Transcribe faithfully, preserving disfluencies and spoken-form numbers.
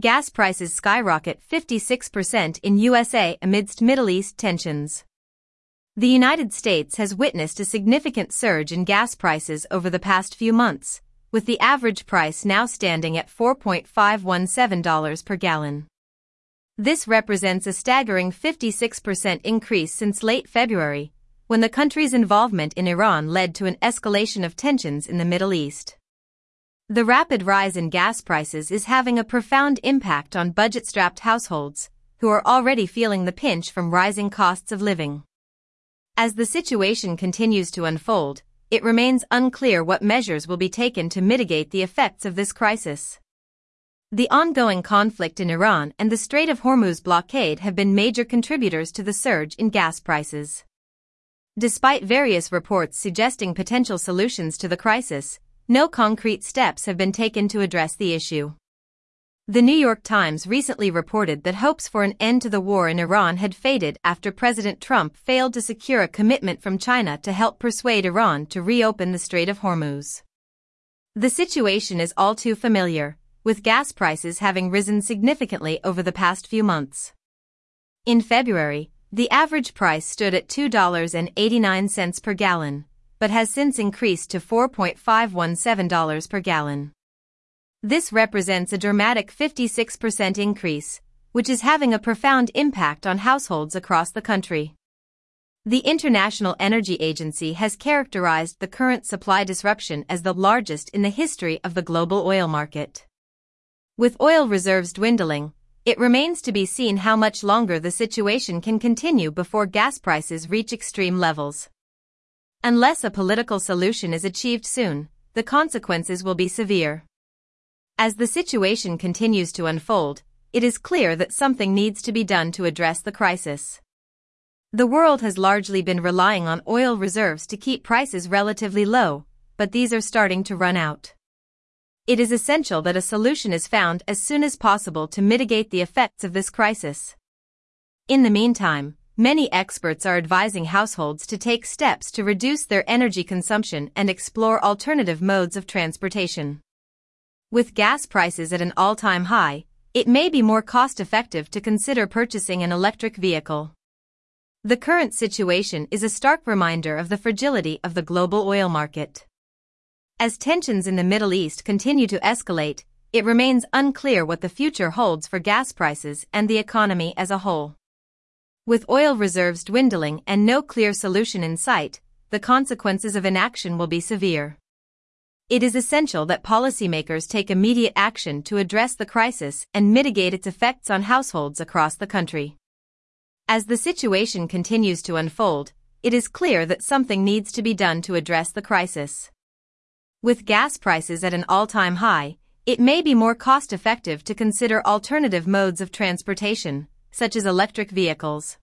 gas prices skyrocket fifty-six percent in U S A amidst Middle East tensions. The United States has witnessed a significant surge in gas prices over the past few months, with the average price now standing at four point five one seven dollars per gallon. This represents a staggering fifty-six percent increase since late February, when the country's involvement in Iran led to an escalation of tensions in the Middle East. The rapid rise in gas prices is having a profound impact on budget-strapped households, who are already feeling the pinch from rising costs of living. As the situation continues to unfold, it remains unclear what measures will be taken to mitigate the effects of this crisis. The ongoing conflict in Iran and the Strait of Hormuz blockade have been major contributors to the surge in gas prices. Despite various reports suggesting potential solutions to the crisis, no concrete steps have been taken to address the issue. The New York Times recently reported that hopes for an end to the war in Iran had faded after President Trump failed to secure a commitment from China to help persuade Iran to reopen the Strait of Hormuz. The situation is all too familiar, with gas prices having risen significantly over the past few months. In February, the average price stood at two dollars and eighty-nine cents per gallon, but has since increased to four point five one seven dollars per gallon. This represents a dramatic fifty-six percent increase, which is having a profound impact on households across the country. The International Energy Agency has characterized the current supply disruption as the largest in the history of the global oil market. With oil reserves dwindling, it remains to be seen how much longer the situation can continue before gas prices reach extreme levels. Unless a political solution is achieved soon, the consequences will be severe. As the situation continues to unfold, it is clear that something needs to be done to address the crisis. The world has largely been relying on oil reserves to keep prices relatively low, but these are starting to run out. It is essential that a solution is found as soon as possible to mitigate the effects of this crisis. In the meantime, many experts are advising households to take steps to reduce their energy consumption and explore alternative modes of transportation. With gas prices at an all-time high, it may be more cost-effective to consider purchasing an electric vehicle. The current situation is a stark reminder of the fragility of the global oil market. As tensions in the Middle East continue to escalate, it remains unclear what the future holds for gas prices and the economy as a whole. With oil reserves dwindling and no clear solution in sight, the consequences of inaction will be severe. It is essential that policymakers take immediate action to address the crisis and mitigate its effects on households across the country. As the situation continues to unfold, it is clear that something needs to be done to address the crisis. With gas prices at an all-time high, it may be more cost-effective to consider alternative modes of transportation, such as electric vehicles.